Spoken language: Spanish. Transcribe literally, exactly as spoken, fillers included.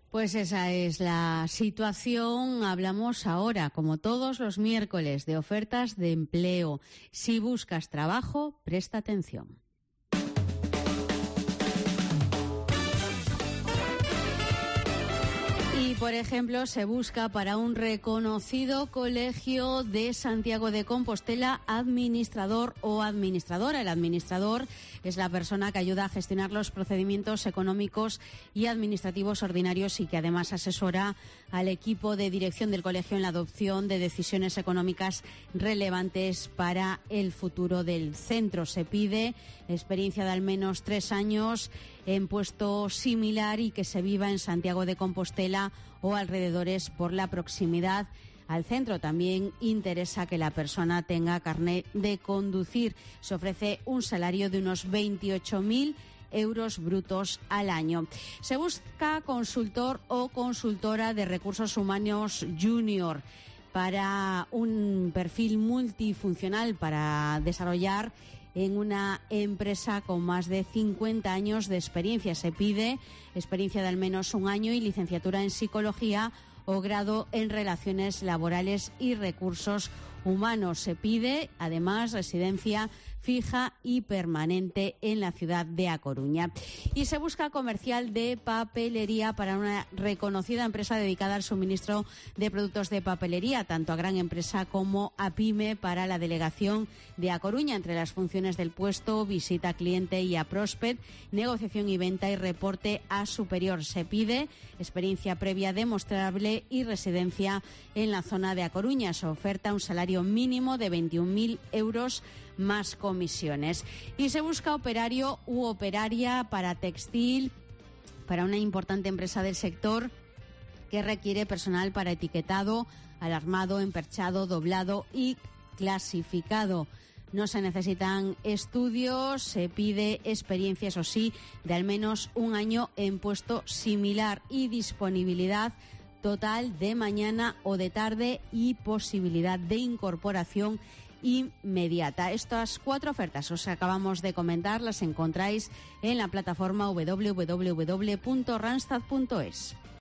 Pues esa es la situación. Hablamos ahora, como todos los miércoles, de ofertas de empleo. Si buscas trabajo, presta atención. Y, por ejemplo, se busca para un reconocido colegio de Santiago de Compostela administrador o administradora. El administrador es la persona que ayuda a gestionar los procedimientos económicos y administrativos ordinarios y que además asesora al equipo de dirección del colegio en la adopción de decisiones económicas relevantes para el futuro del centro. Se pide experiencia de al menos tres años en puesto similar y que se viva en Santiago de Compostela o alrededores por la proximidad al centro. También interesa que la persona tenga carnet de conducir. Se ofrece un salario de unos veintiocho mil euros brutos al año. Se busca consultor o consultora de recursos humanos junior para un perfil multifuncional para desarrollar en una empresa con más de cincuenta años de experiencia. Se pide experiencia de al menos un año y licenciatura en psicología o grado en relaciones laborales y recursos humanos. Se pide, además, residencia fija y permanente en la ciudad de A Coruña. Y se busca comercial de papelería para una reconocida empresa dedicada al suministro de productos de papelería, tanto a gran empresa como a pyme, para la delegación de A Coruña. Entre las funciones del puesto, visita a cliente y a prospect, negociación y venta y reporte a superior. Se pide experiencia previa demostrable y residencia en la zona de A Coruña. Se oferta un salario mínimo de veintiún mil euros más comisiones. Y se busca operario u operaria para textil, para una importante empresa del sector que requiere personal para etiquetado, alarmado, emperchado, doblado y clasificado. No se necesitan estudios, se pide experiencia, eso sí, de al menos un año en puesto similar y disponibilidad total de mañana o de tarde y posibilidad de incorporación inmediata. Estas cuatro ofertas os acabamos de comentar, las encontráis en la plataforma doble u doble u doble u punto randstad punto es.